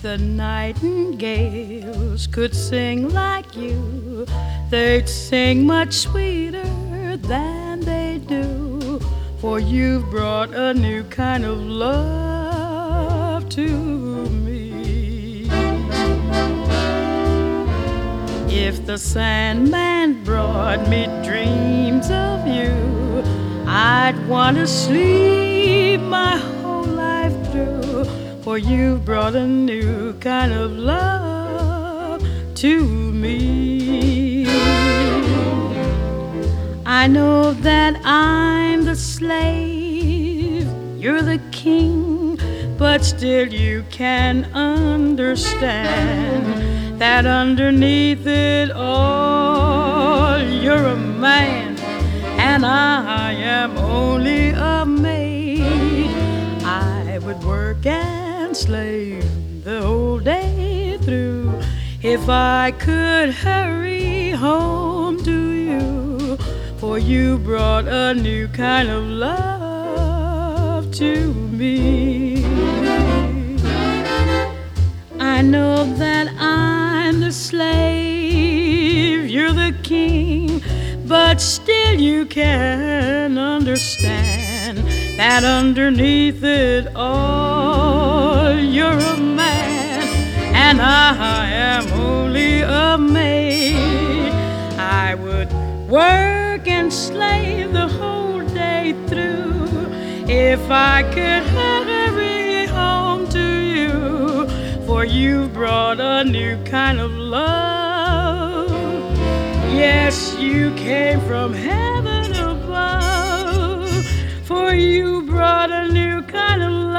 the nightingales could sing like you, they'd sing much sweeter than they do. For you've brought a new kind of love to me. If the Sandman brought me dreams of you, I'd want to sleep my whole life through. For you've brought a new kind of love to me. I know that I'm the slave, you're the king, but still you can understand that underneath it all you're a man, and I am only a maid. I would work and slave the whole day through if I could hurry home to you. For you brought a new kind of love to me. I know that I'm the slave, you're the king, but still you can understand that underneath it all you're a man, and I am only a maid. I would work and slave the whole day through if I could hurry home to you. For you've brought a new kind of love. Yes, you came from heaven above. For you brought a new kind of love